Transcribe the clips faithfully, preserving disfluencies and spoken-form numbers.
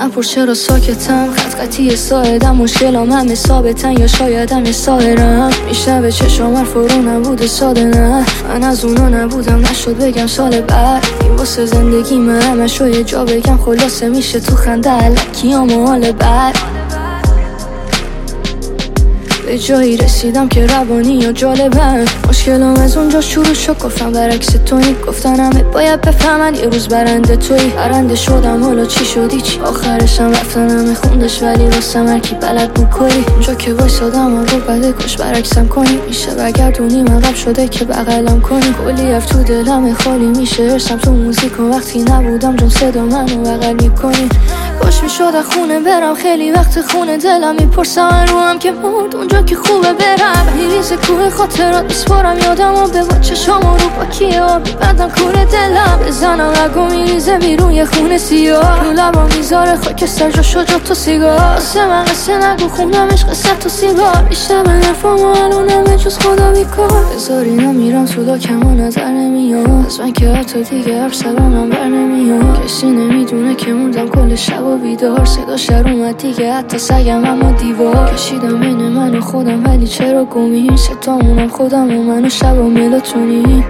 نپرس چرا ساکتم، خط خطی ساعدم، مشکلام همه ثابتن یا شایدم یه سایرم. میشه به چشام حرف رو نبوده ساده، نه من از اونا نبودم، نشد بگم سال بعد این واسه زندگی من همشو یه جا بگم، خلاصه میشه تو خنده علکی ها محال بعد. به جایی رسیدم که روانی یا جالبن، مشکلام از اونجا شروع شد، گفتم برعکس تونی، گفتن همه باید بفهمن یه روز برنده توی. برنده شدم حالا چی شدی چی، آخرشم رفتن همه خوندش، ولی واسه مرکی بلد بود کلی. اونجا که وایسادم من رو بده کاش برعکسم کنی، میشه برگردونی من رب شده که بغلم کنی. کلی اف تو دلم خالی میشه، ارسم تو موزیک و وقتی نبودم جون صدا منو بغل میکنی. کاش میشد خونه برم، خیلی وقت خونه دلم میپرسم رو هم که مرد اونجا که خوبه برم. میریزه کوه خاطرات میسپارم یادم و به با چشام رو با کیه آبی بندم کوره دلم. بزنم رگو میریزه بیرون یه خونه سیاه، رو لبا میذاره خاکستر جا شد تو سیگار. واسه من قصه نگو خوندمش قصه تو سیگار، بیشتر به نفهم و الان همه جز خدا بیکار. بذاری نمیرم سودا کم و نظر نمیاد، از من که حتی دیگه حرف سرانم بر نمیاد. کسی نمیدونه که موندم کل شب و بیدار، صدا شر اومد دیگه حتی سگم اما دیوار. کشیدم بین من و خودم ولی چرا گمیم، ستامونم خودم و من و شب و ملاتونین.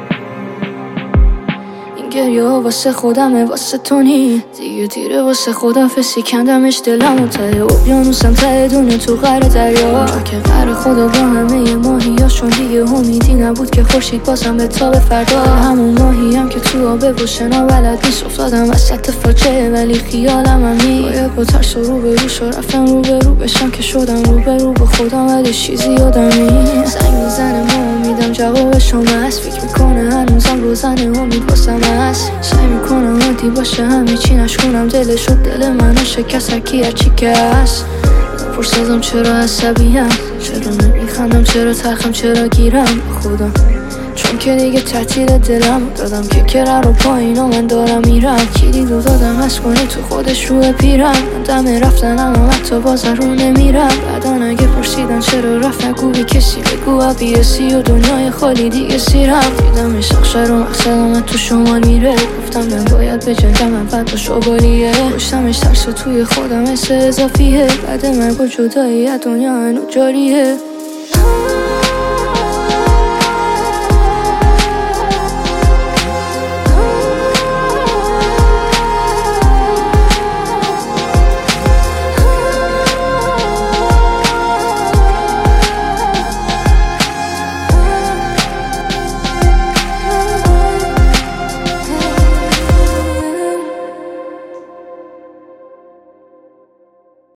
گریه ها واسه خودمه واسه تو نی، دیگه دیره واسه خودم فسی کندمش دلم و ته اقیانوسم ته دونه تو غر دریا. چون که غر خدا با همه ماهیاشون دیگه امیدی نبود که خورشید بازم به تاب فردا. همون ماهی هم که تو آبه و شنا بلد نیست، افتادم وسط فاجعه ولی خیالم همی باید با ترس و رو به روش و رفتم رو به رو بشم که شدم رو به رو با خودم ولی چیزی یادمی. زنگ میزنه ما امیدم جوابشم هست، فکر میکنه هنوزم روزنه امید واسم هست. سعی میکنم عادی باشه همه چی نشکنم دلشو، دل منو شکست هرکی هرچی که هست. پرسیدم چرا عصبیم، چرا نمیخندم، چرا تلخم، چرا گیرم خودم، چون که دیگه تعطیل دلم دادم که کرا رو پایینا من دارم میرم. کلید رو دادم از کنه تو خودش رو پیرم، دم رفتنم هم حتی باز رو نمیرم. بعدن اگه پرسیدن چرا رفت نگو بی کسی، بگو عبیسی و دنیای خالی دیگه سیرم. دیدم شخصه رو مقصدم تو شمال میره، گفتم من باید به جنگم من بد با شبالیه. کشتمش ترس و توی خودم حس اضافیه، بعد مرگ و جدایی دنیا هنو جاریه.